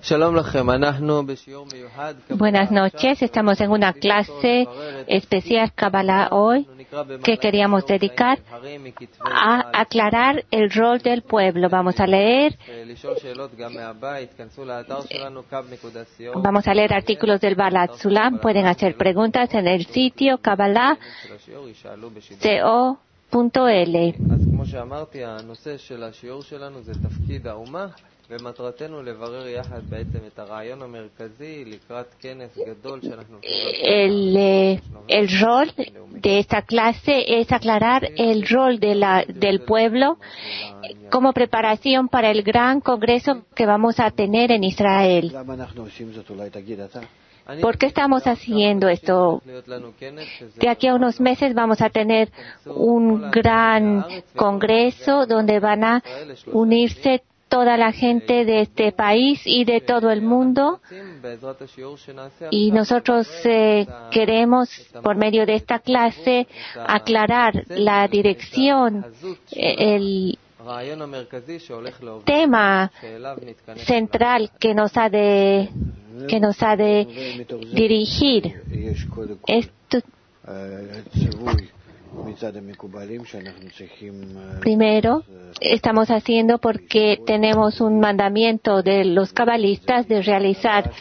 Buenas noches, estamos en una clase especial Kabbalah hoy que queríamos dedicar a aclarar el rol del pueblo. Vamos a leer artículos del Balat Sulam. Pueden hacer preguntas en el sitio kabbalah.co.l. El rol de esta clase es aclarar el rol del pueblo como preparación para el gran congreso que vamos a tener en Israel. ¿Por qué estamos haciendo esto? De aquí a unos meses vamos a tener un gran congreso donde van a unirse toda la gente de este país y de todo el mundo, y nosotros queremos, por medio de esta clase, aclarar la dirección, el tema central que nos ha de dirigir. Primero, estamos haciendo porque tenemos un mandamiento de los cabalistas de realizar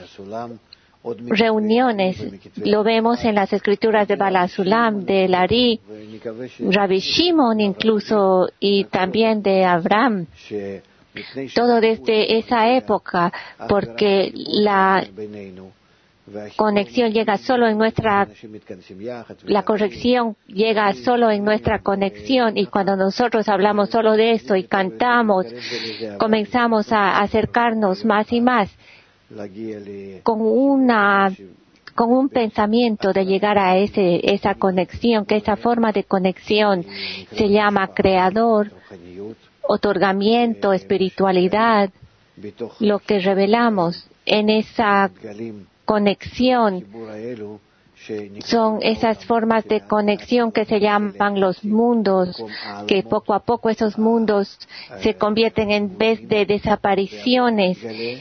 reuniones. Lo vemos en las escrituras de Balat Sulam, de Lari, Rabbi Shimon incluso, y también de Abraham. Todo desde esa época, porque la conexión llega solo en la corrección llega solo en nuestra conexión, y cuando nosotros hablamos solo de esto y cantamos, comenzamos a acercarnos más y más con un pensamiento de llegar a esa conexión, que esa forma de conexión se llama creador, otorgamiento, espiritualidad. Lo que revelamos en esa conexión son esas formas de conexión que se llaman los mundos, que poco a poco esos mundos se convierten, en vez de desapariciones,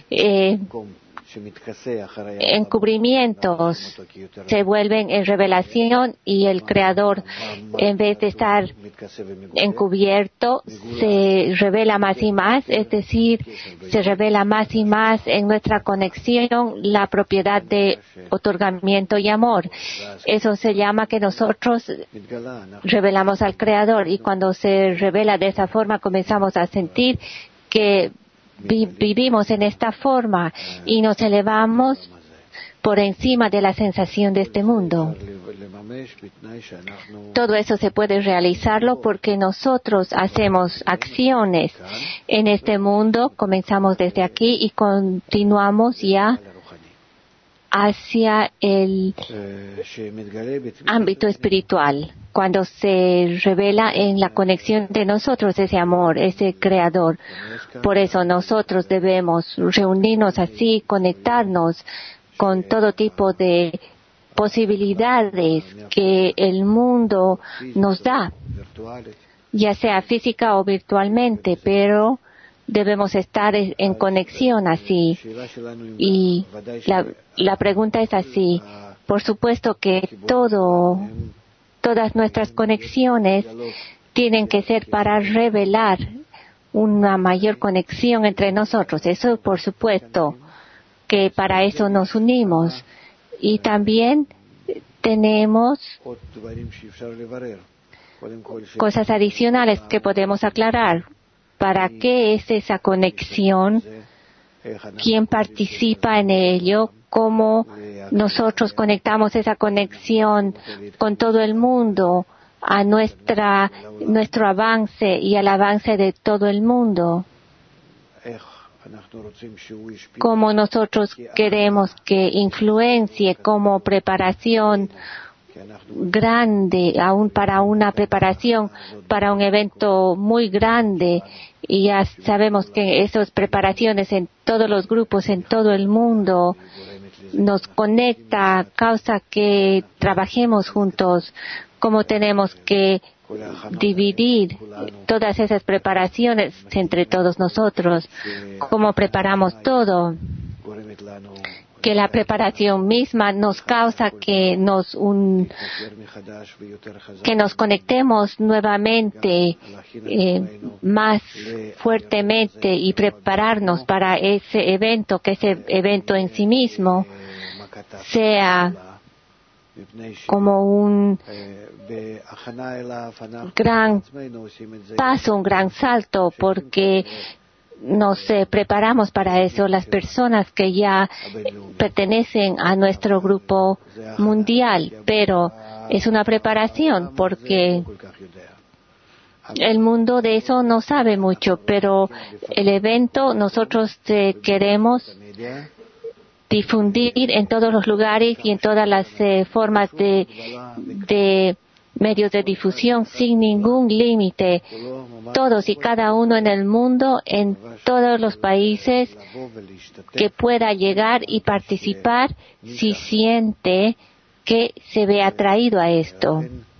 encubrimientos, se vuelven en revelación, y el Creador, en vez de estar encubierto, se revela más y más, es decir, se revela más y más en nuestra conexión la propiedad de otorgamiento y amor. Eso se llama que nosotros revelamos al Creador, y cuando se revela de esa forma comenzamos a sentir que vivimos en esta forma y nos elevamos por encima de la sensación de este mundo. Todo eso se puede realizarlo porque nosotros hacemos acciones en este mundo. Comenzamos desde aquí y continuamos ya hacia el ámbito espiritual, cuando se revela en la conexión de nosotros ese amor, ese creador. Por eso nosotros debemos reunirnos así, conectarnos con todo tipo de posibilidades que el mundo nos da, ya sea física o virtualmente, pero debemos estar en conexión así. Y la pregunta es así. Por supuesto que todas nuestras conexiones tienen que ser para revelar una mayor conexión entre nosotros. Eso, por supuesto, que para eso nos unimos. Y también tenemos cosas adicionales que podemos aclarar. ¿Para qué es esa conexión? ¿Quién participa en ello? ¿Cómo nosotros conectamos esa conexión con todo el mundo a nuestro avance y al avance de todo el mundo? ¿Cómo nosotros queremos que influencie como preparación grande, aún para una preparación para un evento muy grande? Y ya sabemos que esas preparaciones en todos los grupos, en todo el mundo, nos conecta, causa que trabajemos juntos. Cómo tenemos que dividir todas esas preparaciones entre todos nosotros, cómo preparamos todo. que la preparación misma nos causa que nos conectemos nuevamente más fuertemente y prepararnos para ese evento, que ese evento en sí mismo sea como un gran paso, un gran salto, porque nos preparamos para eso. Las personas que ya pertenecen a nuestro grupo mundial, pero es una preparación porque el mundo de eso no sabe mucho, pero el evento nosotros queremos difundir en todos los lugares y en todas las formas de medios de difusión sin ningún límite. Todos y cada uno en el mundo, en todos los países, que pueda llegar y participar si siente que se ve atraído a esto.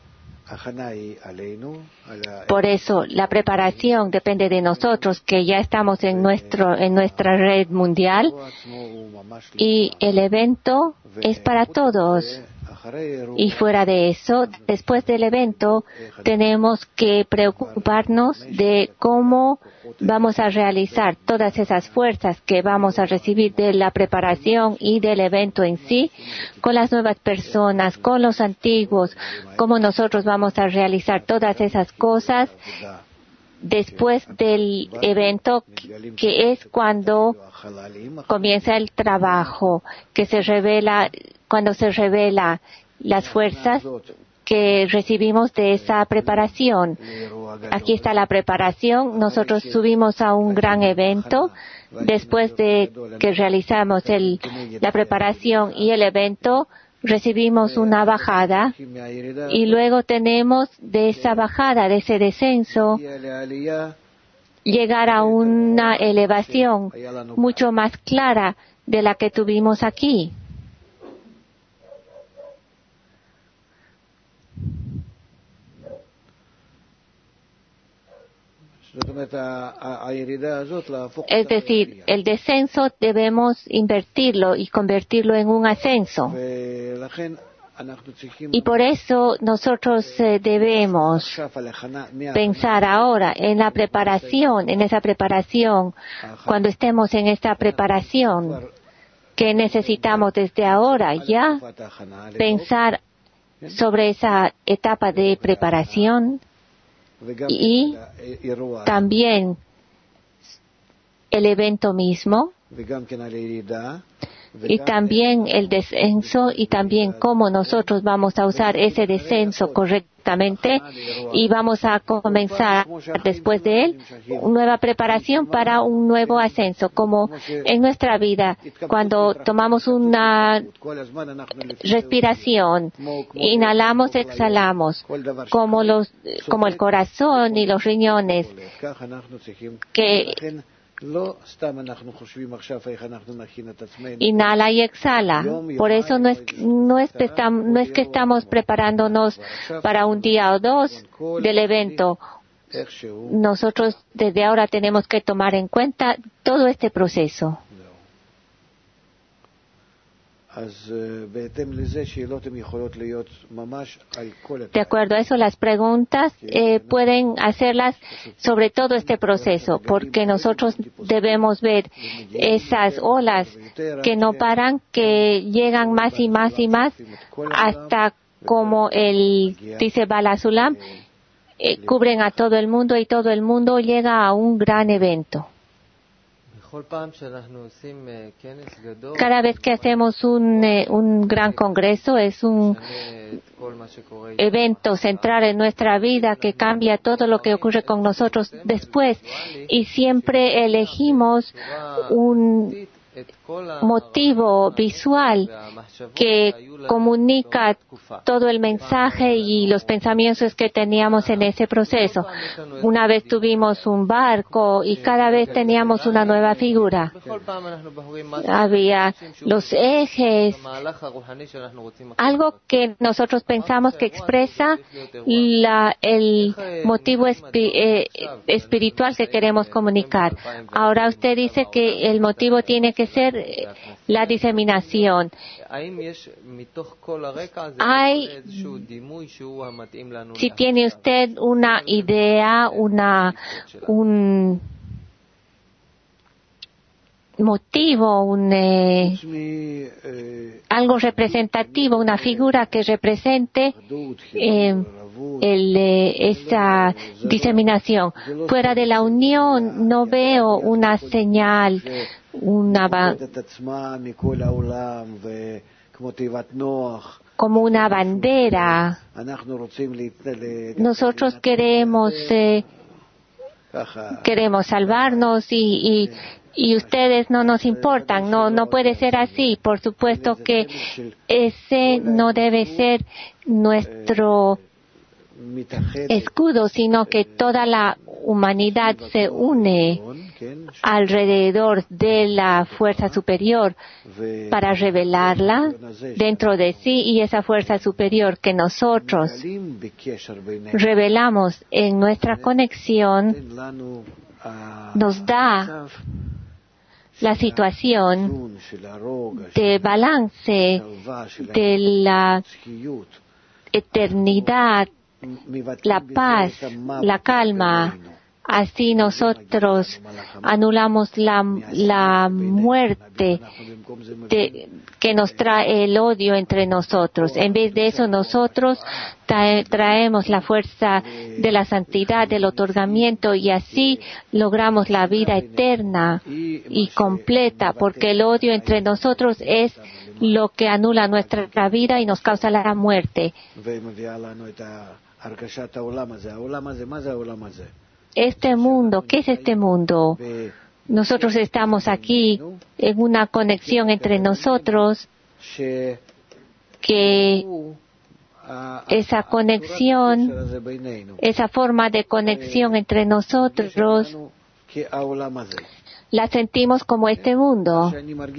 Por eso, la preparación depende de nosotros, que ya estamos en nuestra red mundial, y el evento es para todos. Y fuera de eso, después del evento, tenemos que preocuparnos de cómo vamos a realizar todas esas fuerzas que vamos a recibir de la preparación y del evento en sí, con las nuevas personas, con los antiguos, cómo nosotros vamos a realizar todas esas cosas después del evento, que es cuando comienza el trabajo, que se revela, cuando se revela las fuerzas que recibimos de esa preparación. Aquí está la preparación. Nosotros subimos a un gran evento. Después de que realizamos la preparación y el evento, recibimos una bajada, y luego tenemos de esa bajada, de ese descenso, llegar a una elevación mucho más clara de la que tuvimos aquí. Es decir, el descenso debemos invertirlo y convertirlo en un ascenso. Y por eso nosotros debemos pensar ahora en la preparación, en esa preparación, cuando estemos en esta preparación, que necesitamos desde ahora ya pensar sobre esa etapa de preparación, y también el evento mismo, y también el descenso, y también cómo nosotros vamos a usar ese descenso correctamente, y vamos a comenzar después de él una nueva preparación para un nuevo ascenso, como en nuestra vida, cuando tomamos una respiración, inhalamos, exhalamos, como el corazón y los riñones, que inhala y exhala. Por eso no es que estamos preparándonos para un día o dos del evento. Nosotros desde ahora tenemos que tomar en cuenta todo este proceso. De acuerdo a eso, las preguntas pueden hacerlas sobre todo este proceso, porque nosotros debemos ver esas olas que no paran, que llegan más y más y más, hasta como dice Bala Sulam, cubren a todo el mundo, y todo el mundo llega a un gran evento. Cada vez que hacemos un gran congreso, es un evento central en nuestra vida que cambia todo lo que ocurre con nosotros después, y siempre elegimos un motivo visual que comunica todo el mensaje y los pensamientos que teníamos en ese proceso. Una vez tuvimos un barco y cada vez teníamos una nueva figura. Había los ejes, algo que nosotros pensamos que expresa el motivo espiritual que queremos comunicar. Ahora usted dice que el motivo tiene que que ser la diseminación. Si tiene usted una idea, un motivo, algo representativo, una figura que represente esa diseminación. Fuera de la unión no veo una señal, como una bandera. Nosotros queremos salvarnos y ustedes no nos importan. No puede ser así. Por supuesto que ese no debe ser nuestro escudo, sino que toda la humanidad se une alrededor de la fuerza superior para revelarla dentro de sí, y esa fuerza superior que nosotros revelamos en nuestra conexión nos da la situación de balance de la eternidad, la paz, la calma. Así nosotros anulamos la muerte que nos trae el odio entre nosotros. En vez de eso, nosotros traemos la fuerza de la santidad, del otorgamiento, y así logramos la vida eterna y completa, porque el odio entre nosotros es lo que anula nuestra vida y nos causa la muerte. Este mundo, ¿qué es este mundo? Nosotros estamos aquí en una conexión entre nosotros, que esa conexión, esa forma de conexión entre nosotros, la sentimos como este mundo.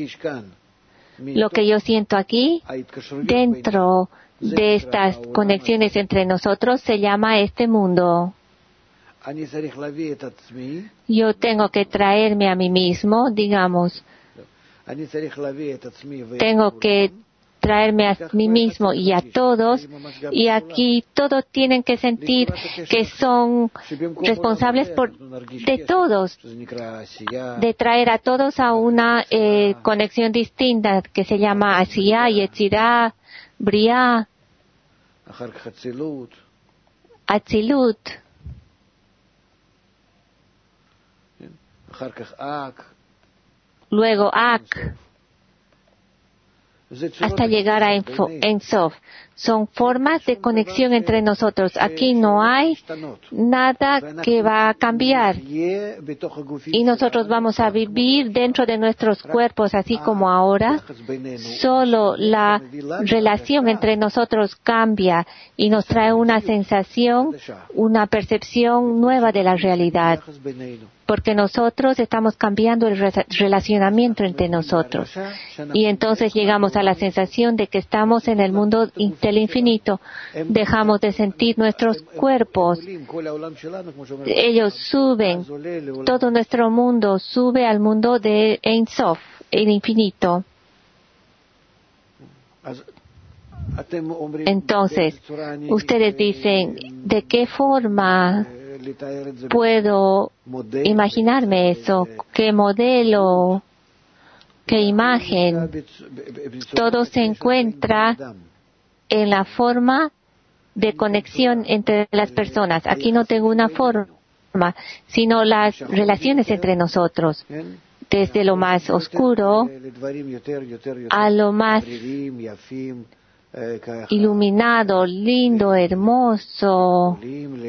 Lo que yo siento aquí, dentro de estas conexiones entre nosotros, se llama este mundo. Yo tengo que traerme a mí mismo, digamos. Tengo que traerme a mí mismo y a todos, y aquí todos tienen que sentir que son responsables de todos, de traer a todos a una conexión distinta que se llama Asiyah, Yetzirah, Briah, Atzilut, luego Ak, hasta llegar a Ein Sof. Son formas de conexión entre nosotros. Aquí no hay nada que va a cambiar. Y nosotros vamos a vivir dentro de nuestros cuerpos, así como ahora. Solo la relación entre nosotros cambia y nos trae una sensación, una percepción nueva de la realidad. Porque nosotros estamos cambiando el relacionamiento entre nosotros. Y entonces llegamos a la sensación de que estamos en el mundo del infinito. Dejamos de sentir nuestros cuerpos. Ellos suben. Todo nuestro mundo sube al mundo de Ein Sof, el infinito. Entonces, ustedes dicen, ¿de qué forma puedo imaginarme eso? ¿Qué modelo? ¿Qué imagen? Todo se encuentra en la forma de conexión entre las personas. Aquí no tengo una forma, sino las relaciones entre nosotros. Desde lo más oscuro a lo más iluminado, lindo, hermoso,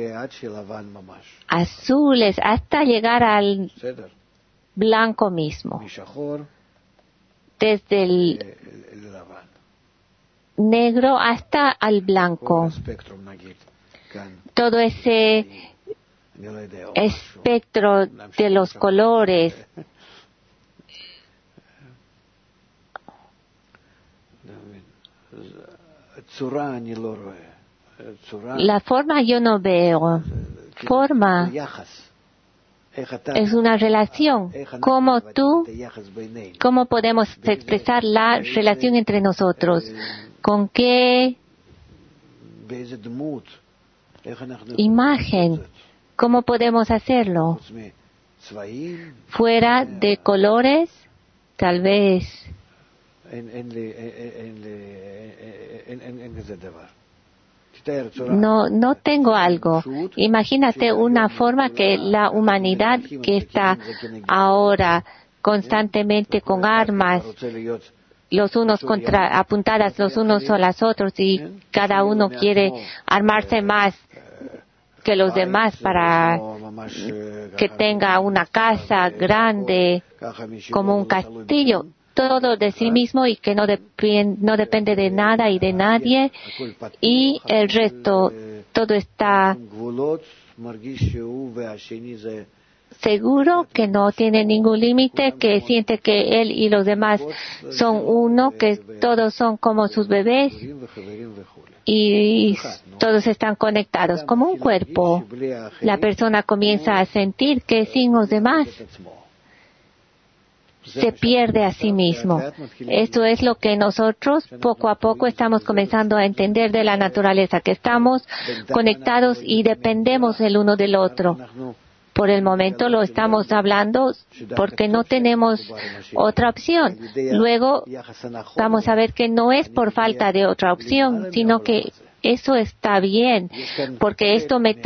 azules, hasta llegar al blanco mismo. Desde el negro hasta al blanco. Todo ese espectro de los colores. La forma yo no veo. Forma Es una relación. ¿Cómo podemos expresar la relación entre nosotros? ¿Con qué imagen? ¿Cómo podemos hacerlo? Fuera de colores, tal vez. No tengo algo. Imagínate una forma que la humanidad que está ahora constantemente con armas, los unos apuntadas los unos a los otros, y cada uno quiere armarse más que los demás para que tenga una casa grande como un castillo, todo de sí mismo y que no depende de nada y de nadie, y el resto todo está seguro, que no tiene ningún límite, que siente que él y los demás son uno, que todos son como sus bebés y todos están conectados como un cuerpo. La persona comienza a sentir que sin los demás se pierde a sí mismo. Esto es lo que nosotros poco a poco estamos comenzando a entender de la naturaleza, que estamos conectados y dependemos el uno del otro. Por el momento lo estamos hablando porque no tenemos otra opción. Luego vamos a ver que no es por falta de otra opción, sino que eso está bien, porque esto me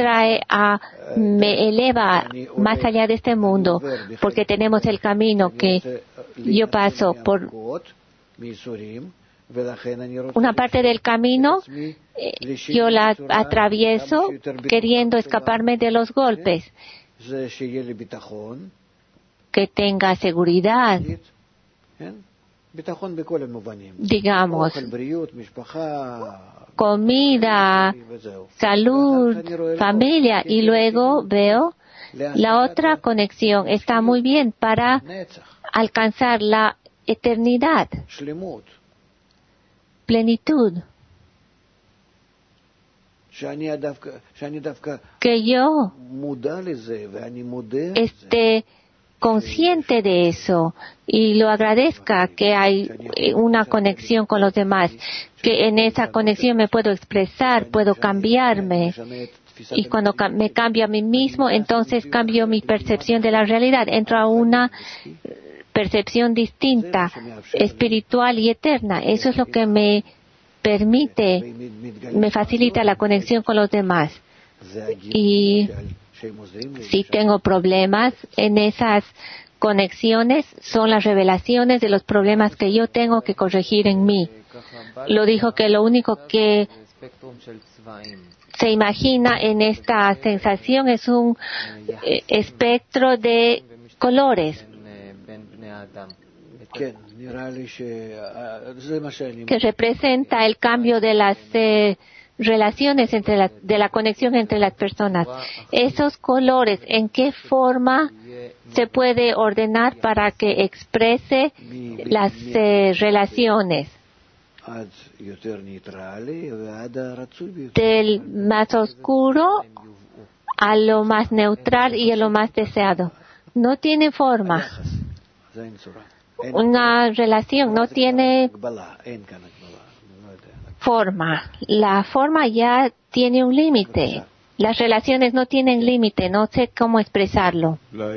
eleva más allá de este mundo, porque tenemos el camino que yo paso por una parte del camino, yo la atravieso queriendo escaparme de los golpes. Que tenga seguridad, digamos, comida, salud, familia, y luego veo la otra conexión. Está muy bien para alcanzar la eternidad, plenitud. Que yo esté consciente de eso y lo agradezca, que hay una conexión con los demás, que en esa conexión me puedo expresar, puedo cambiarme, y cuando me cambio a mí mismo, entonces cambio mi percepción de la realidad, entro a una percepción distinta, espiritual y eterna. Eso es lo que me facilita la conexión con los demás. Y si tengo problemas en esas conexiones, son las revelaciones de los problemas que yo tengo que corregir en mí. Lo dijo que lo único que se imagina en esta sensación es un espectro de colores que representa el cambio de las relaciones de la conexión entre las personas. Esos colores, ¿en qué forma se puede ordenar para que exprese las relaciones? Del más oscuro a lo más neutral y a lo más deseado. No tiene forma. Una relación no tiene forma. La forma ya tiene un límite. Las relaciones no tienen límite. No sé cómo expresarlo.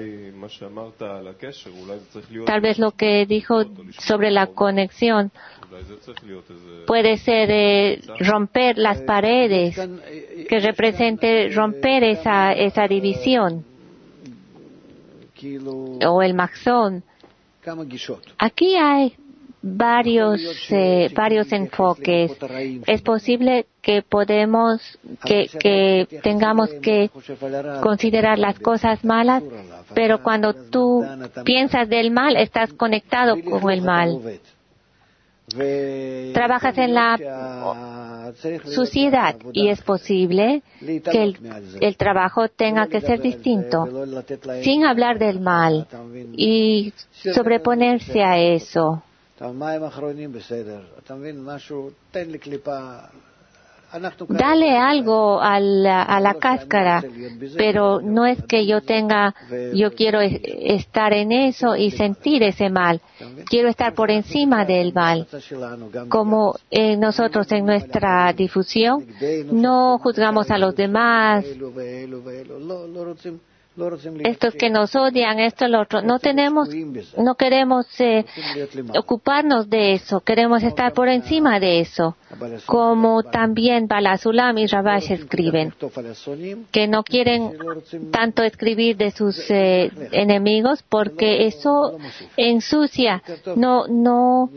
Tal vez lo que dijo sobre la conexión puede ser romper las paredes, que represente romper esa división, o el maxón. Aquí hay varios enfoques. Es posible que tengamos que considerar las cosas malas, pero cuando tú piensas del mal, estás conectado con el mal. Trabajas en la suciedad y es posible que el trabajo tenga que ser distinto, sin hablar del mal y sobreponerse a eso. dale algo a la cáscara, pero no es que yo quiero estar en eso y sentir ese mal. Quiero estar por encima del mal. Como nosotros en nuestra difusión no juzgamos a los demás, estos que nos odian, esto, lo otro. No queremos ocuparnos de eso, queremos estar por encima de eso. Como también Bala Sulam y Rabash escriben, que no quieren tanto escribir de sus enemigos porque eso ensucia, no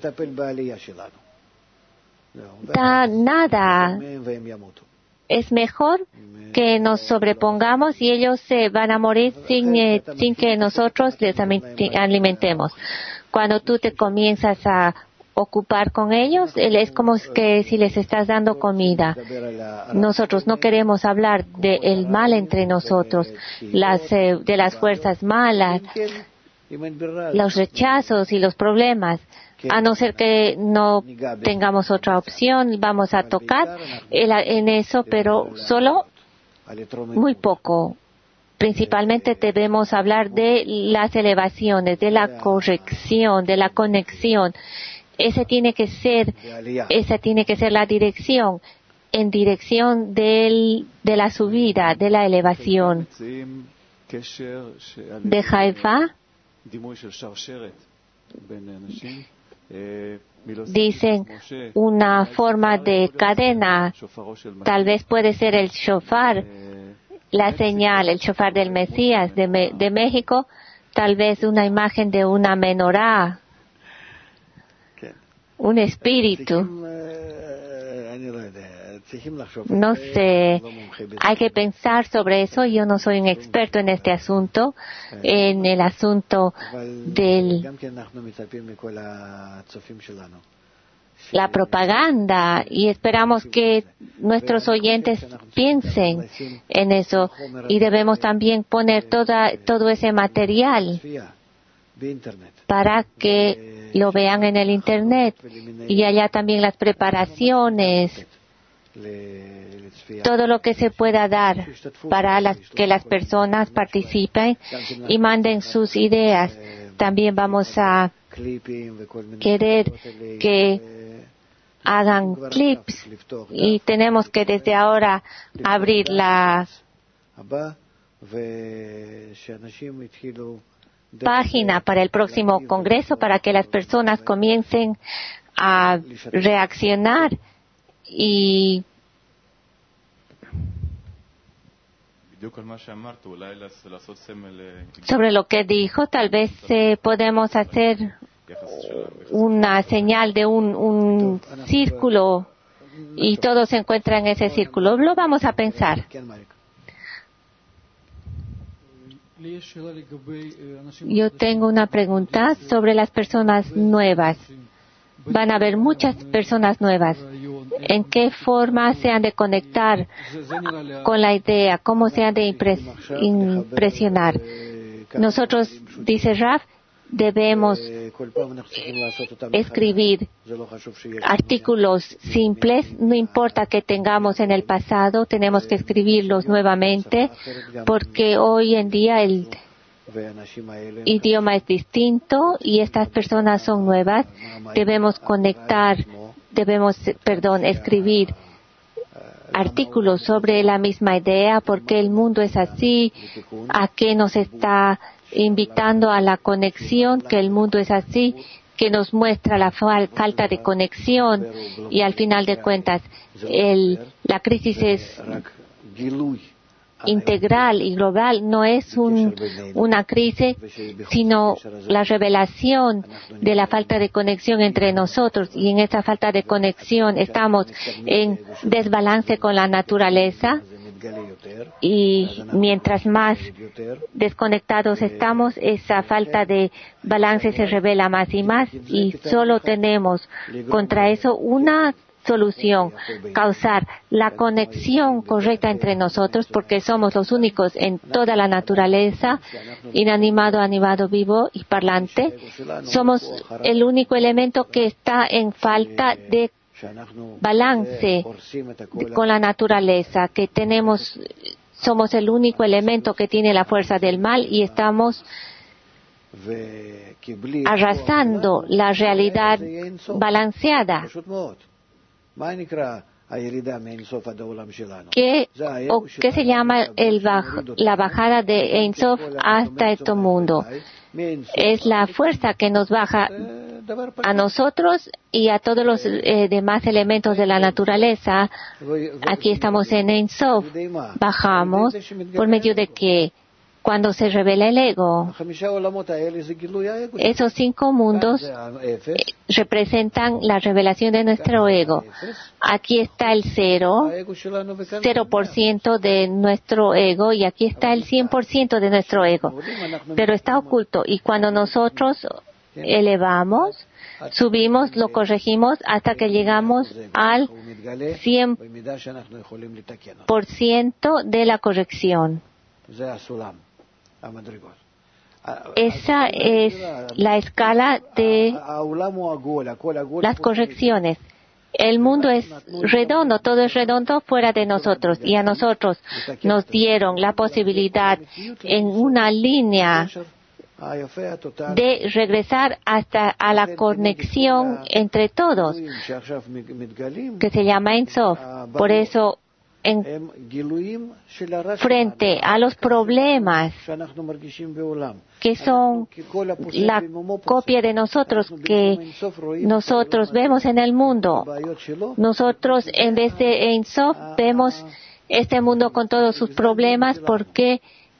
da nada. Es mejor que nos sobrepongamos y ellos se van a morir sin que nosotros les alimentemos. Cuando tú te comienzas a ocupar con ellos, es como que si les estás dando comida. Nosotros no queremos hablar del mal entre nosotros, de las fuerzas malas, los rechazos y los problemas. A no ser que no tengamos otra opción, vamos a tocar en eso, pero solo muy poco. Principalmente debemos hablar de las elevaciones, de la corrección, de la conexión. Esa tiene que ser la dirección, en dirección de la subida, de la elevación. De Haifa dicen una forma de cadena, tal vez puede ser el shofar, la señal, el shofar del Mesías de México, tal vez una imagen de una menorá, un espíritu. No sé, hay que pensar sobre eso. Yo no soy un experto en este asunto, en el asunto de la propaganda, y esperamos que nuestros oyentes piensen en eso, y debemos también poner todo ese material para que lo vean en el Internet, y allá también las preparaciones, todo lo que se pueda dar para que las personas participen y manden sus ideas. También vamos a querer que hagan clips, y tenemos que desde ahora abrir la página para el próximo congreso para que las personas comiencen a reaccionar y sobre lo que dijo, tal vez podemos hacer una señal de un círculo y todo se encuentra en ese círculo. Lo vamos a pensar. Yo tengo una pregunta sobre las personas nuevas. Van a haber muchas personas nuevas. ¿En qué forma se han de conectar con la idea? ¿Cómo se han de impresionar? Nosotros, dice Raf, debemos escribir artículos simples. No importa que tengamos en el pasado, tenemos que escribirlos nuevamente, porque hoy en día el idioma es distinto y estas personas son nuevas. Debemos escribir artículos sobre la misma idea, porque el mundo es así, a qué nos está invitando a la conexión, que el mundo es así, que nos muestra la falta de conexión, y al final de cuentas la crisis es integral y global, no es una crisis, sino la revelación de la falta de conexión entre nosotros, y en esa falta de conexión estamos en desbalance con la naturaleza, y mientras más desconectados estamos, esa falta de balance se revela más y más, y solo tenemos contra eso una solución: causar la conexión correcta entre nosotros, porque somos los únicos en toda la naturaleza, inanimado, animado, vivo y parlante. Somos el único elemento que está en falta de balance con la naturaleza, que somos el único elemento que tiene la fuerza del mal y estamos arrasando la realidad balanceada. ¿Qué se llama la bajada de Ein Sof hasta este mundo? Es la fuerza que nos baja a nosotros y a todos los demás elementos de la naturaleza. Aquí estamos en Ein Sof. Bajamos por medio de que cuando se revela el ego, esos 5 mundos representan la revelación de nuestro ego. Aquí está el 0% de nuestro ego, y aquí está el 100% de nuestro ego. Pero está oculto, y cuando nosotros elevamos, subimos, lo corregimos hasta que llegamos al 100% de la corrección. Esa es la escala de las correcciones. El mundo es redondo, todo es redondo fuera de nosotros, y a nosotros nos dieron la posibilidad en una línea de regresar hasta a la conexión entre todos, que se llama Ein Sof. Por eso, frente a los problemas que son la copia de nosotros, que nosotros vemos en el mundo, nosotros en vez de Ein Sof vemos este mundo con todos sus problemas, porque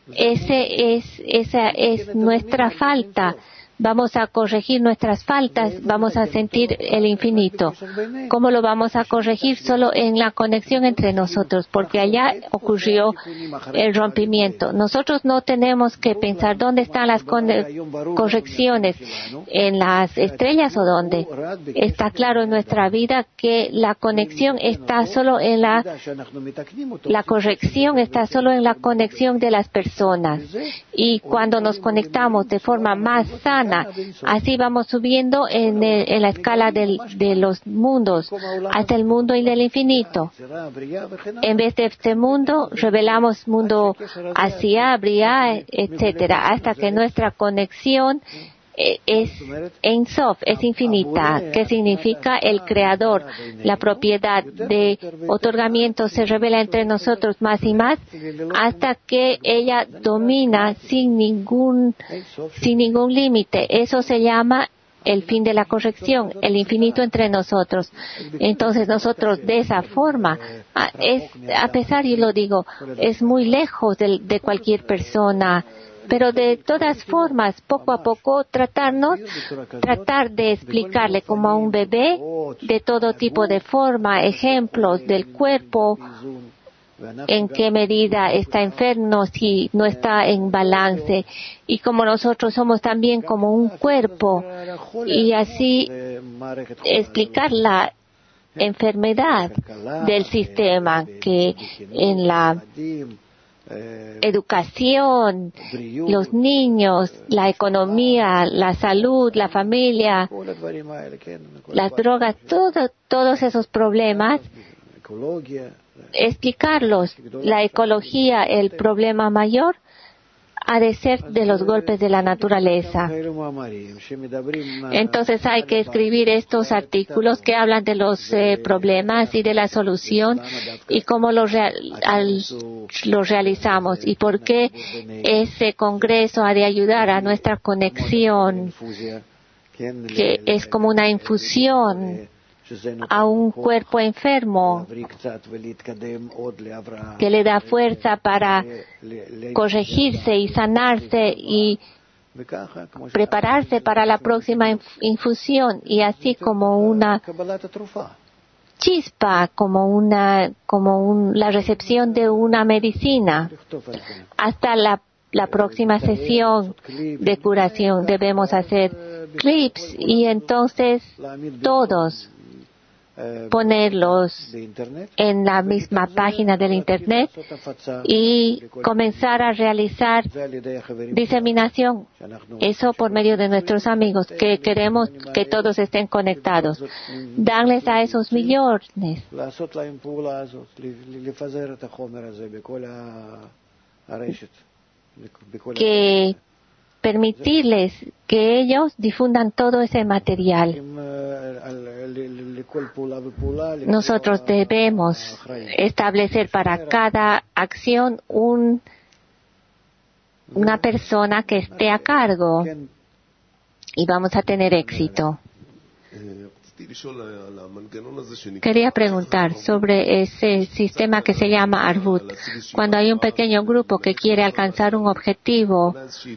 esa es nuestra falta. Vamos a corregir nuestras faltas, vamos a sentir el infinito. ¿Cómo lo vamos a corregir? Solo en la conexión entre nosotros, porque allá ocurrió el rompimiento. Nosotros no tenemos que pensar dónde están las correcciones, en las estrellas o dónde. Está claro en nuestra vida que la conexión está solo en la corrección está solo en la conexión de las personas. Y cuando nos conectamos de forma más sana, así vamos subiendo en la escala de los mundos hasta el mundo y del infinito. En vez de este mundo, revelamos mundo hacia Briah, etcétera, hasta que nuestra conexión es Ein Sof, es infinita, que significa el creador. La propiedad de otorgamiento se revela entre nosotros más y más hasta que ella domina sin ningún límite. Eso se llama el fin de la corrección, el infinito entre nosotros. Entonces nosotros de esa forma, a pesar, y lo digo, es muy lejos de cualquier persona, pero de todas formas, poco a poco, tratar de explicarle como a un bebé, de todo tipo de forma, ejemplos del cuerpo, en qué medida está enfermo, si no está en balance, y como nosotros somos también como un cuerpo, y así explicar la enfermedad del sistema, que en la educación, los niños, la economía, la salud, la familia, las drogas, todos esos problemas, explicarlos. La ecología, el problema mayor, ha de ser de los golpes de la naturaleza. Entonces hay que escribir estos artículos que hablan de los problemas y de la solución y cómo los realizamos y por qué ese congreso ha de ayudar a nuestra conexión, que es como una infusión a un cuerpo enfermo, que le da fuerza para corregirse y sanarse y prepararse para la próxima infusión, y así como una chispa, la recepción de una medicina. Hasta la próxima sesión de curación debemos hacer clips, y entonces todos ponerlos en la misma página del Internet y comenzar a realizar diseminación. Eso por medio de nuestros amigos, que queremos que todos estén conectados. Darles a esos millones. Que permitirles que ellos difundan todo ese material. Nosotros debemos establecer para cada acción una persona que esté a cargo y vamos a tener éxito. Quería preguntar sobre ese sistema que se llama Arvut. Cuando hay un pequeño grupo que quiere alcanzar un objetivo,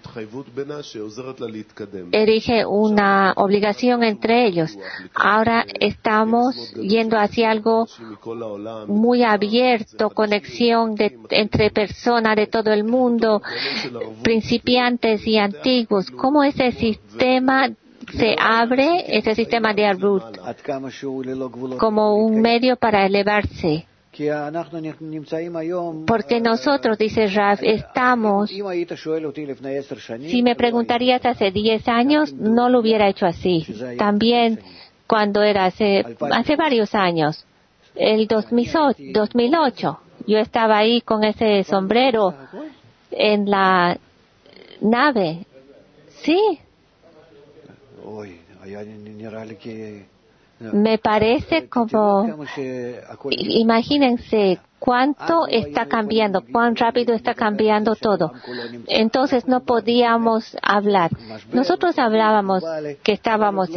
erige una obligación entre ellos. Ahora estamos yendo hacia algo muy abierto, conexión entre personas de todo el mundo, principiantes y antiguos. ¿Cómo ese sistema se abre, ese sistema de Arvut, como un medio para elevarse? Porque nosotros, dice Rav, estamos... Si me preguntarías hace 10 años, no lo hubiera hecho así. También cuando era hace varios años, el 2008, yo estaba ahí con ese sombrero en la nave. Sí. Me parece como, imagínense cuánto está cambiando, cuán rápido está cambiando todo. Entonces no podíamos hablar. Nosotros hablábamos que estábamos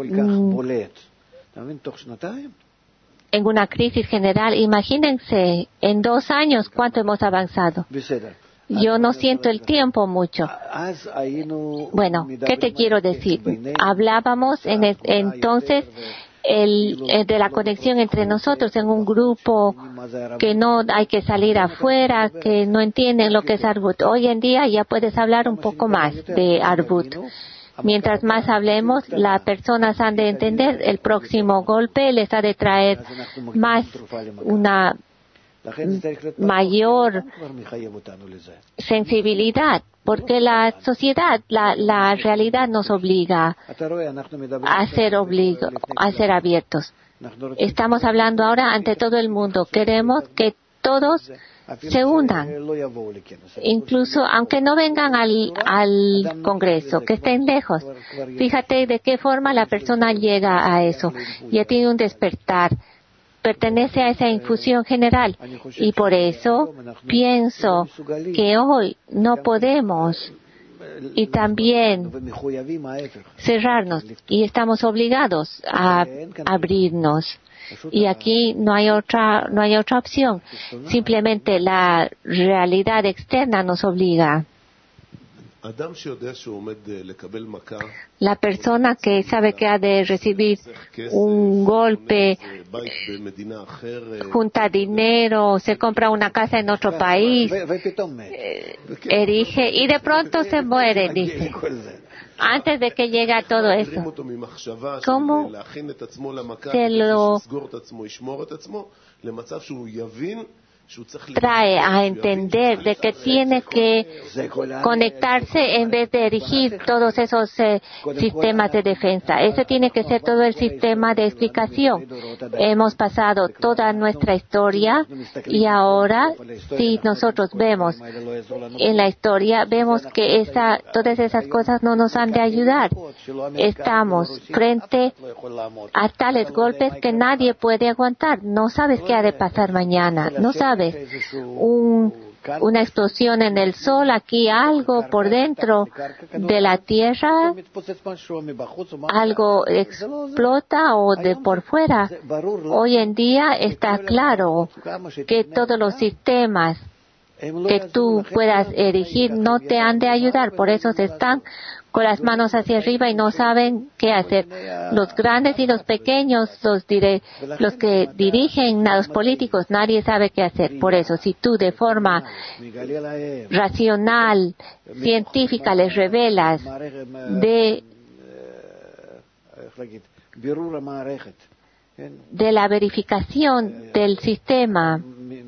en una crisis general. Imagínense, en 2 años cuánto hemos avanzado. Yo no siento el tiempo mucho. Bueno, ¿qué te quiero decir? Hablábamos entonces de la conexión entre nosotros en un grupo, que no hay que salir afuera, que no entienden lo que es Arvut. Hoy en día ya puedes hablar un poco más de Arvut. Mientras más hablemos, las personas han de entender el próximo golpe, les ha de traer más una mayor sensibilidad, porque la sociedad, la realidad nos obliga a ser abiertos. Estamos hablando ahora ante todo el mundo. Queremos que todos se unan, incluso aunque no vengan al Congreso, que estén lejos. Fíjate de qué forma la persona llega a eso. Ya tiene un despertar. Pertenece a esa infusión general y por eso pienso que hoy no podemos y también cerrarnos y estamos obligados a abrirnos y aquí no hay otra opción, simplemente la realidad externa nos obliga. La persona que sabe que ha de recibir un golpe, junta dinero, se compra una casa en otro país, erige y de pronto se muere, dice. Antes de que llegue a todo eso, ¿cómo se lo trae a entender de que tiene que conectarse en vez de erigir todos esos sistemas de defensa? Ese tiene que ser todo el sistema de explicación. Hemos pasado toda nuestra historia y ahora, si nosotros vemos en la historia, vemos que todas esas cosas no nos han de ayudar. Estamos frente a tales golpes que nadie puede aguantar. No sabes qué ha de pasar mañana. No sabes. Una explosión en el sol, aquí algo por dentro de la tierra, algo explota o de por fuera. Hoy en día está claro que todos los sistemas que tú puedas erigir no te han de ayudar, por eso se están con las manos hacia arriba y no saben qué hacer. Los grandes y los pequeños, los que dirigen a los políticos, nadie sabe qué hacer. Por eso, si tú de forma racional, científica, les revelas de la verificación del sistema.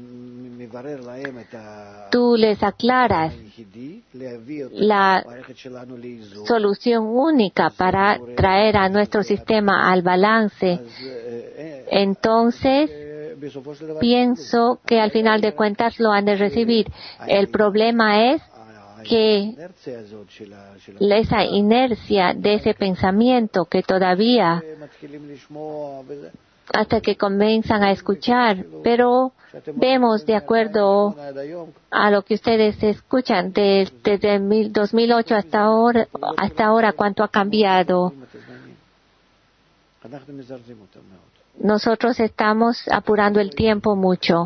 Tú les aclaras la solución única para traer a nuestro sistema al balance. Entonces, pienso que al final de cuentas lo han de recibir. El problema es que esa inercia de ese pensamiento que todavía hasta que comienzan a escuchar, pero vemos de acuerdo a lo que ustedes escuchan desde 2008 hasta ahora cuánto ha cambiado. Nosotros estamos apurando el tiempo mucho.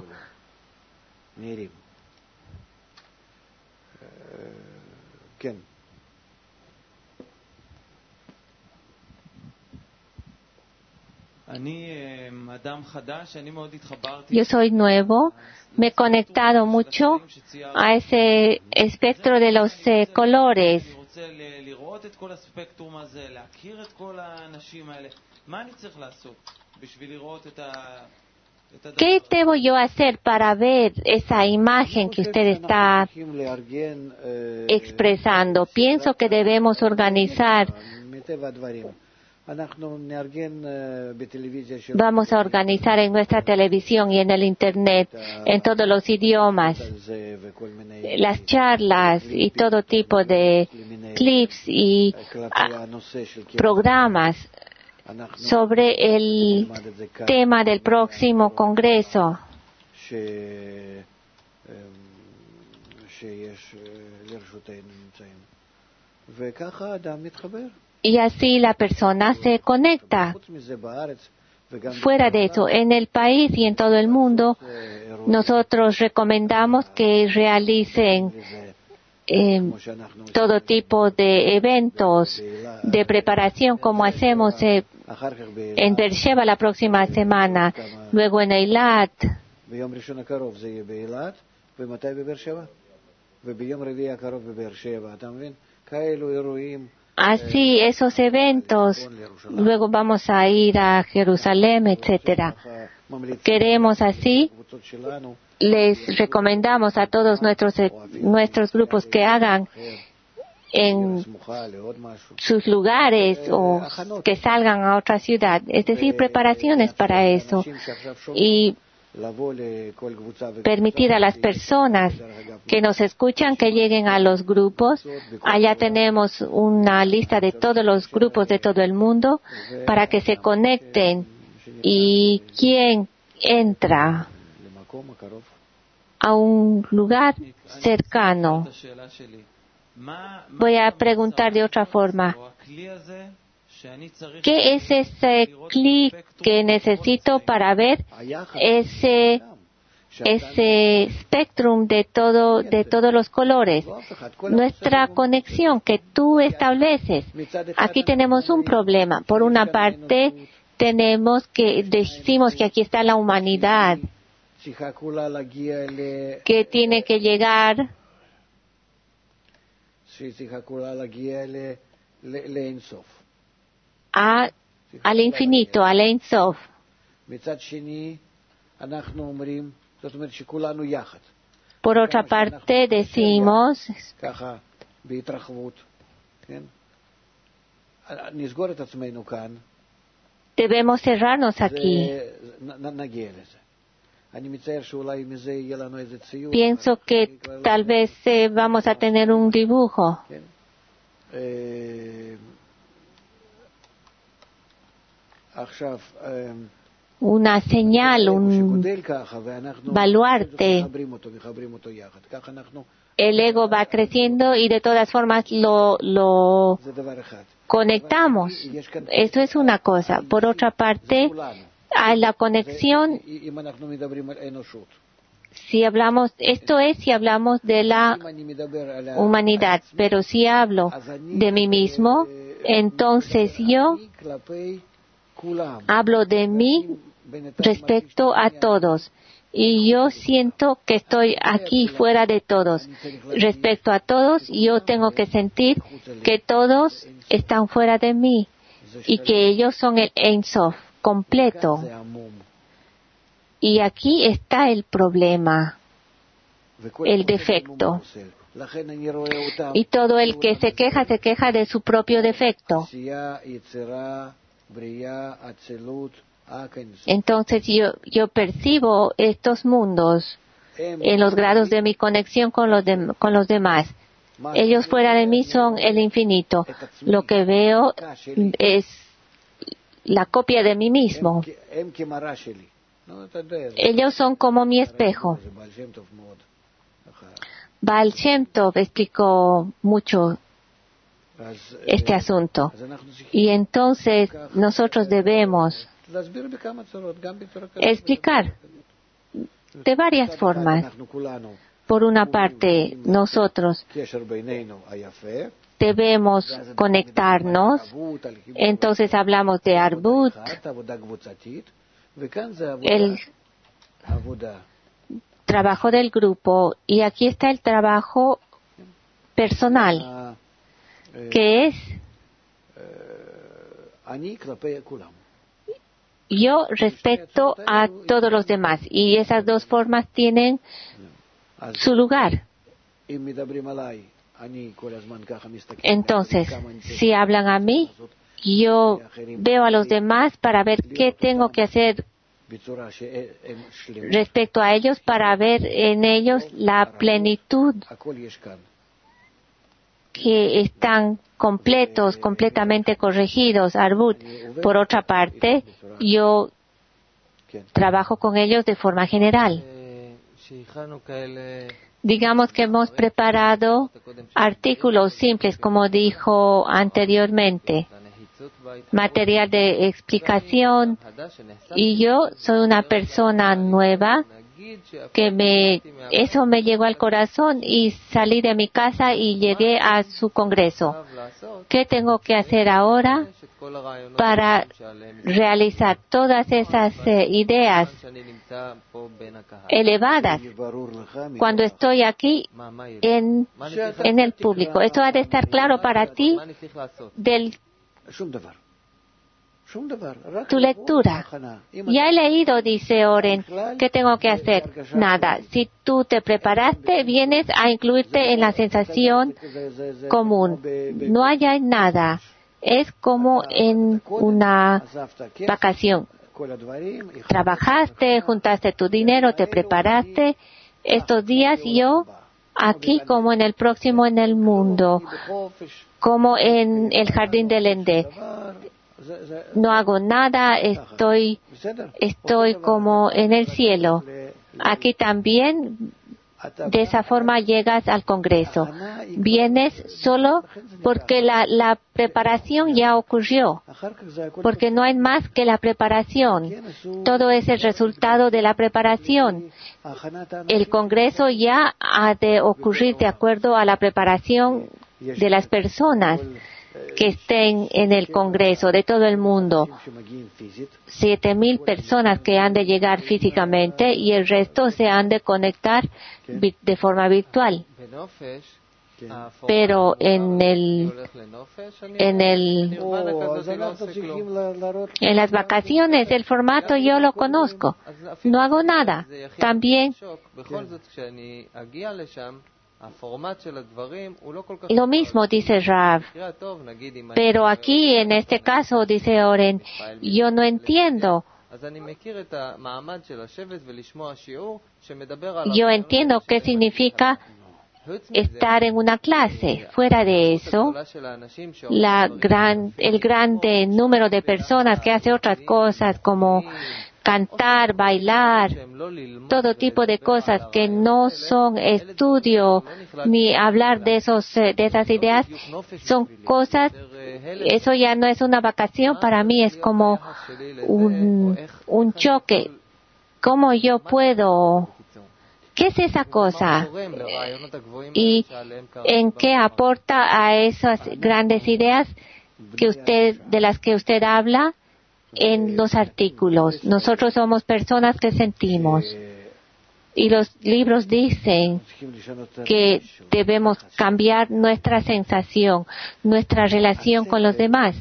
Yo soy nuevo, me he conectado mucho a ese espectro de los colores. ¿Qué debo yo hacer para ver esa imagen que usted está expresando? Pienso que debemos organizar. Vamos a organizar en nuestra televisión y en el Internet, en todos los idiomas, las charlas y todo tipo de clips y programas sobre el tema del próximo Congreso. Y así la persona se conecta. Fuera de eso, en el país y en todo el mundo, nosotros recomendamos que realicen todo tipo de eventos de preparación, como hacemos en Beersheba la próxima semana, luego en Eilat. Así, esos eventos, luego vamos a ir a Jerusalén, etcétera. Queremos así, les recomendamos a todos nuestros grupos que hagan en sus lugares o que salgan a otra ciudad, es decir, preparaciones para eso. Y permitir a las personas que nos escuchan que lleguen a los grupos. Allá tenemos una lista de todos los grupos de todo el mundo para que se conecten. Y quien entra a un lugar cercano, voy a preguntar de otra forma. ¿Qué es ese clic que necesito para ver ese espectrum de todos los colores? Nuestra conexión que tú estableces. Aquí tenemos un problema. Por una parte, decimos que aquí está la humanidad, que tiene que llegar al infinito, al Ein Sof. Por otra parte, decimos debemos cerrarnos aquí. Pienso que tal vez vamos a tener un dibujo. Una señal, un baluarte. El ego va creciendo y de todas formas lo conectamos. Esto es una cosa. Por otra parte, hay la conexión. Si hablamos de la humanidad, pero si hablo de mí mismo, entonces yo hablo de mí respecto a todos. Y yo siento que estoy aquí fuera de todos. Respecto a todos, yo tengo que sentir que todos están fuera de mí y que ellos son el Ein Sof. completo. Y aquí está el problema, el defecto. Y todo el que se queja de su propio defecto. Entonces yo percibo estos mundos en los grados de mi conexión con los demás. Ellos fuera de mí son el infinito. Lo que veo es la copia de mí mismo. Ellos son como mi espejo. Baal Shem Tov explicó mucho este asunto. Y entonces nosotros debemos explicar de varias formas. Por una parte, nosotros debemos conectarnos. Entonces hablamos de Arbut, el trabajo del grupo, y aquí está el trabajo personal, que es yo respecto a todos los demás, y esas dos formas tienen su lugar. Entonces, si hablan a mí, yo veo a los demás para ver qué tengo que hacer respecto a ellos, para ver en ellos la plenitud, que están completos, completamente corregidos, Arbut. Por otra parte, yo trabajo con ellos de forma general. Digamos que hemos preparado artículos simples, como dijo anteriormente, material de explicación, y yo soy una persona nueva que eso me llegó al corazón y salí de mi casa y llegué a su congreso. ¿Qué tengo que hacer ahora para realizar todas esas ideas elevadas cuando estoy aquí en el público? Esto ha de estar claro para ti del tu lectura. Ya he leído, dice Oren. ¿Qué tengo que hacer? Nada. Si tú te preparaste, vienes a incluirte en la sensación común. No hay nada. Es como en una vacación. Trabajaste, juntaste tu dinero, te preparaste. Estos días yo, aquí como en el próximo en el mundo, como en el jardín del Ende. No hago nada, estoy como en el cielo. Aquí también, de esa forma llegas al Congreso. Vienes solo porque la preparación ya ocurrió, porque no hay más que la preparación. Todo es el resultado de la preparación. El Congreso ya ha de ocurrir de acuerdo a la preparación de las personas que estén en el Congreso de todo el mundo. 7,000 personas que han de llegar físicamente y el resto se han de conectar de forma virtual. Pero en las vacaciones el formato yo lo conozco. No hago nada. También lo mismo dice Rav, pero aquí en este caso dice Oren, yo no entiendo. Yo entiendo qué significa estar en una clase. Fuera de eso, el grande número de personas que hace otras cosas como cantar, bailar, todo tipo de cosas que no son estudio ni hablar de esas ideas, son cosas, eso ya no es una vacación, para mí es como un choque. ¿Cómo yo puedo? ¿Qué es esa cosa? ¿Y en qué aporta a esas grandes ideas de las que usted habla en los artículos? Nosotros somos personas que sentimos. Y los libros dicen que debemos cambiar nuestra sensación, nuestra relación con los demás.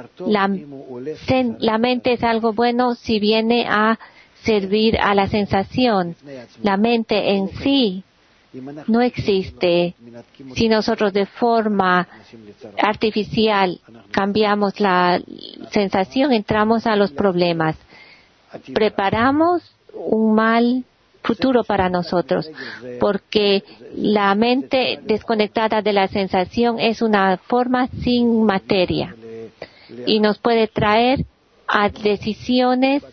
La mente es algo bueno si viene a servir a la sensación. La mente en sí no existe. Si nosotros de forma artificial cambiamos la sensación, entramos a los problemas. Preparamos un mal futuro para nosotros, porque la mente desconectada de la sensación es una forma sin materia y nos puede traer a decisiones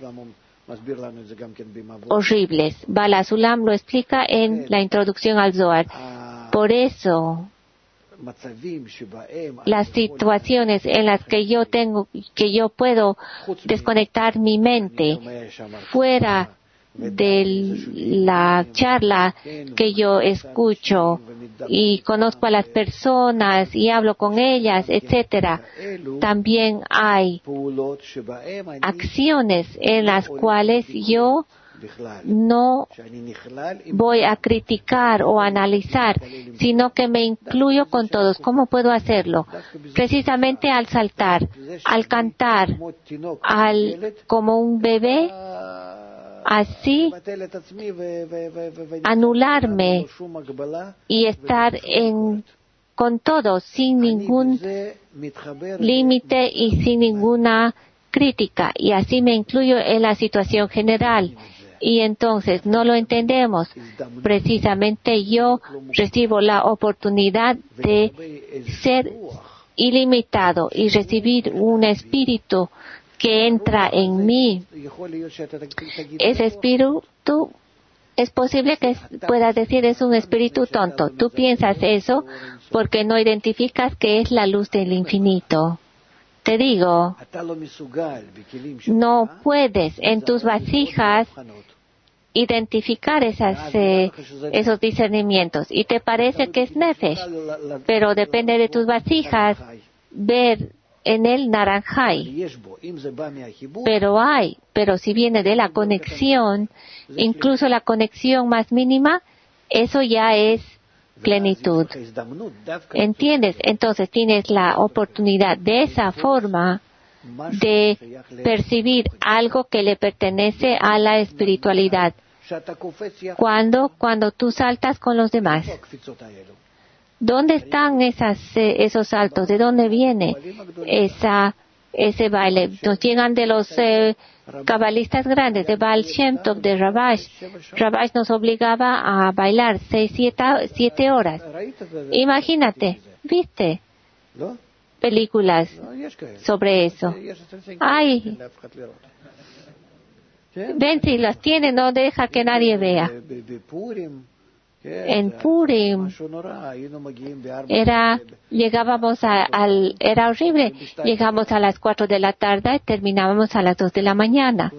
horribles. Bala Sulam lo explica en la introducción al Zohar. Por eso, las situaciones en las que yo puedo desconectar mi mente fuera de la charla que yo escucho y conozco a las personas y hablo con ellas, etcétera. También hay acciones en las cuales yo no voy a criticar o analizar, sino que me incluyo con todos. ¿Cómo puedo hacerlo? Precisamente al saltar, al cantar, como un bebé, así anularme y estar con todos sin ningún límite y sin ninguna crítica, y así me incluyo en la situación general. Y entonces no lo entendemos. Precisamente yo recibo la oportunidad de ser ilimitado y recibir un espíritu que entra en mí. Ese espíritu, es posible que puedas decir, es un espíritu tonto. Tú piensas eso porque no identificas que es la luz del infinito. Te digo, no puedes en tus vasijas identificar esos discernimientos, y te parece que es nefesh, pero depende de tus vasijas ver en el naranjay. Pero si viene de la conexión, incluso la conexión más mínima, eso ya es plenitud. ¿Entiendes? Entonces tienes la oportunidad de esa forma de percibir algo que le pertenece a la espiritualidad. Cuando tú saltas con los demás. ¿Dónde están esos saltos? ¿De dónde viene ese baile? Nos llegan de los cabalistas grandes, de Baal Shem Tov, de Rabash. Rabash nos obligaba a bailar 7 horas. Imagínate, ¿viste? Películas sobre eso. Ay, ven, si las tiene, no deja que nadie vea. En Purim era horrible. Llegamos a las 4 de la tarde y terminábamos a las 2 de la mañana.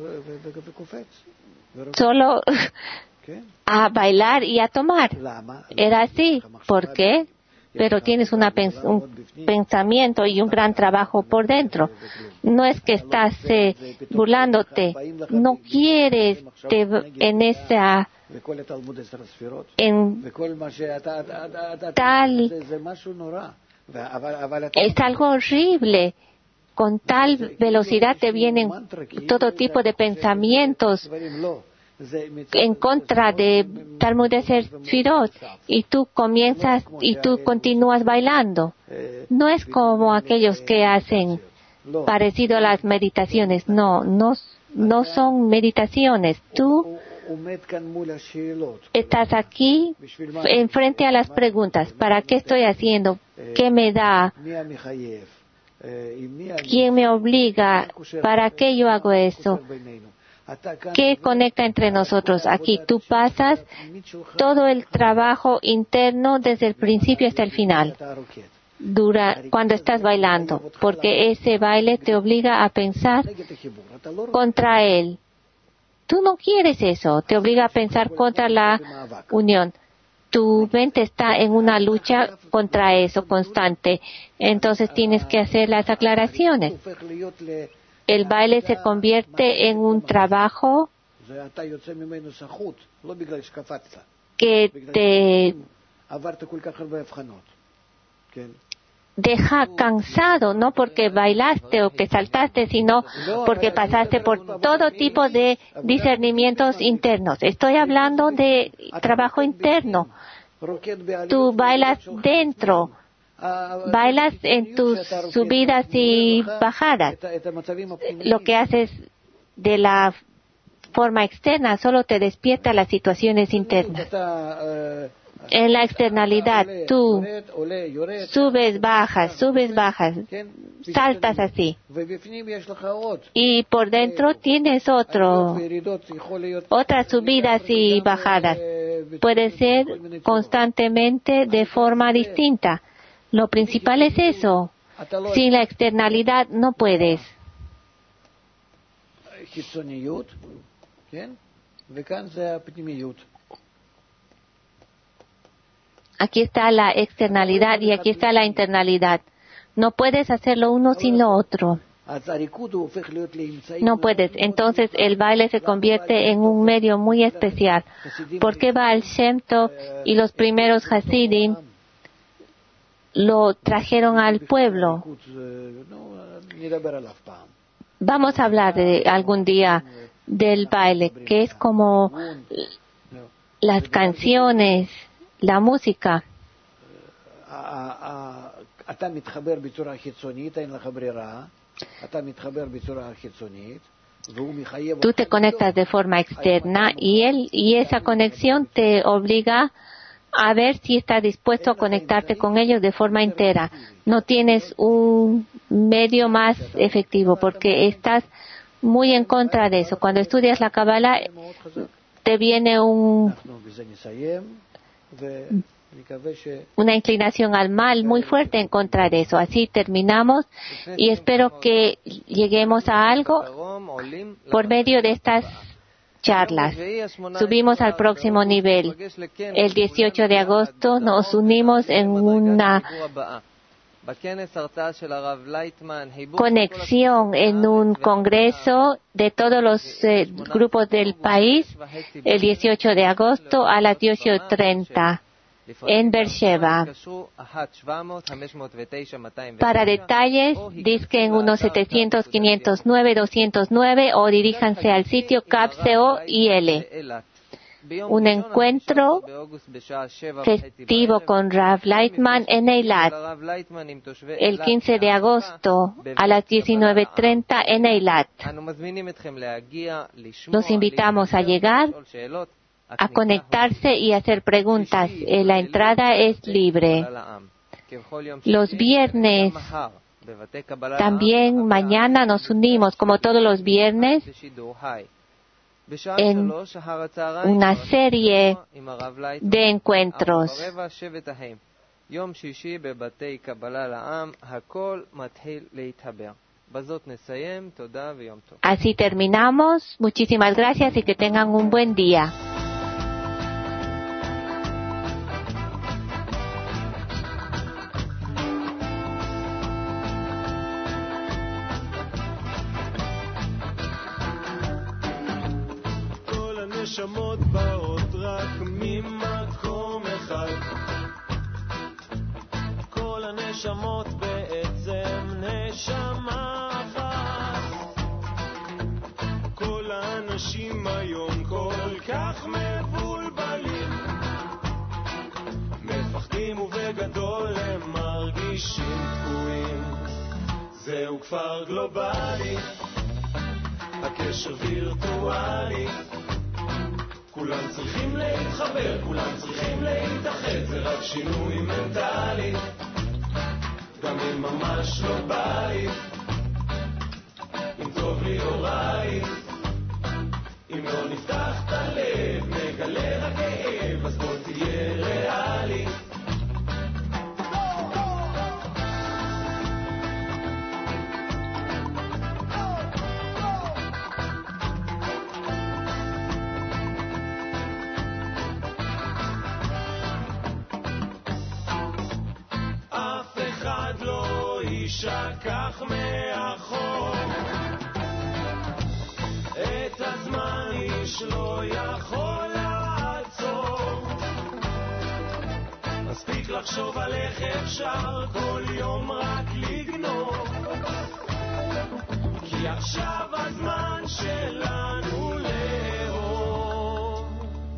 Solo a bailar y a tomar. Era así. ¿Por qué? Pero tienes un pensamiento y un gran trabajo por dentro. No es que estás burlándote. No quieres es algo horrible. Con tal velocidad te vienen todo tipo de pensamientos en contra de Talmud de Sefirot, y tú continúas bailando. No es como aquellos que hacen parecido a las meditaciones. No son meditaciones. Tú estás aquí enfrente a las preguntas. ¿Para qué estoy haciendo? ¿Qué me da? ¿Quién me obliga? ¿Para qué yo hago eso? ¿Qué conecta entre nosotros? Aquí tú pasas todo el trabajo interno desde el principio hasta el final, cuando estás bailando, porque ese baile te obliga a pensar contra él. Tú no quieres eso, te obliga a pensar contra la unión. Tu mente está en una lucha contra eso constante, entonces tienes que hacer las aclaraciones. El baile se convierte en un trabajo que te deja cansado, no porque bailaste o que saltaste, sino porque pasaste por todo tipo de discernimientos internos. Estoy hablando de trabajo interno. Tú bailas dentro, bailas en tus subidas y bajadas. Lo que haces de la forma externa solo te despierta las situaciones internas. En la externalidad, tú subes, bajas, saltas así. Y por dentro tienes otras subidas y bajadas. Puede ser constantemente de forma distinta. Lo principal es eso. Sin la externalidad no puedes. Aquí está la externalidad y aquí está la internalidad. No puedes hacerlo uno sin lo otro. No puedes. Entonces el baile se convierte en un medio muy especial. ¿Por qué Baal Shem Tov y los primeros Hasidim lo trajeron al pueblo? Vamos a hablar algún día del baile, que es como las canciones, la música. Tú te conectas de forma externa y esa conexión te obliga a ver si estás dispuesto a conectarte con ellos de forma entera. No tienes un medio más efectivo porque estás muy en contra de eso. Cuando estudias la Kabbalah te viene una inclinación al mal muy fuerte en contra de eso. Así terminamos y espero que lleguemos a algo por medio de estas charlas. Subimos al próximo nivel. El 18 de agosto nos unimos en una conexión en un congreso de todos los grupos del país el 18 de agosto a las 18:30 en Beersheba. Para detalles, disquen 1-700-509-209 o diríjanse al sitio CAP-CO-IL. Un encuentro festivo con Rav Lightman en Eilat, el 15 de agosto a las 19:30 en Eilat. Los invitamos a llegar, a conectarse y hacer preguntas. La entrada es libre. Los viernes, también mañana nos unimos, como todos los viernes, en una serie de encuentros. Así terminamos. Muchísimas gracias y que tengan un buen día. נשמות באות רק ממקום אחד. כל הנשמות בעצם נשמה אחת. כל האנשים היום כל כך מבולבלים, מפחדים ובגדול הם מרגישים תקועים. זהו כפר גלובלי, הקשר וירטואלי. כולם צריכים להתחבר, כולם צריכים להתאחד, זה רק שינוי מנטלי, גם אם ממש לא בא לי, אם טוב לי או רע לי, אם לא נפתח את הלב, נגלה רק כאב, אז בוא תהיה ריאלי. שכח מאחור את הזמן איש לא יכול לעצור. מספיק לחשוב על איך אפשר כל יום רק לגנוב, כי עכשיו הזמן שלנו לאהוב.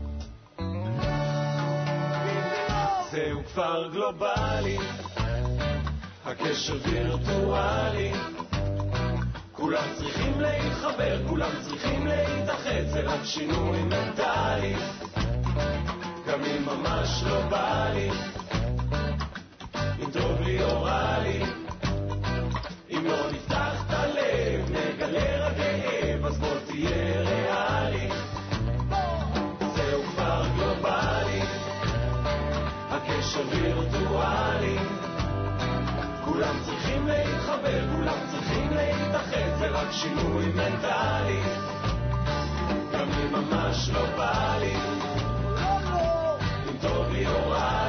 זהו כפר גלובלי, הקשר וירטואלי, כולם צריכים להתחבר, כולם צריכים להתאחד, זה רק שינוי מנטלי, גם אם ממש לא בא לי, אם טוב לי או רע לי, אם לא נפתח את הלב, נגלה רק כאב, אז בוא תהיה ריאלי. זהו כבר גלובלי, הקשר וירטואלי, כולם צריכים להתחבר, כולם צריכים להתאחד, זה רק שינוי מנטלי, גם אם ממש לא בא לי, אם טוב לי או רע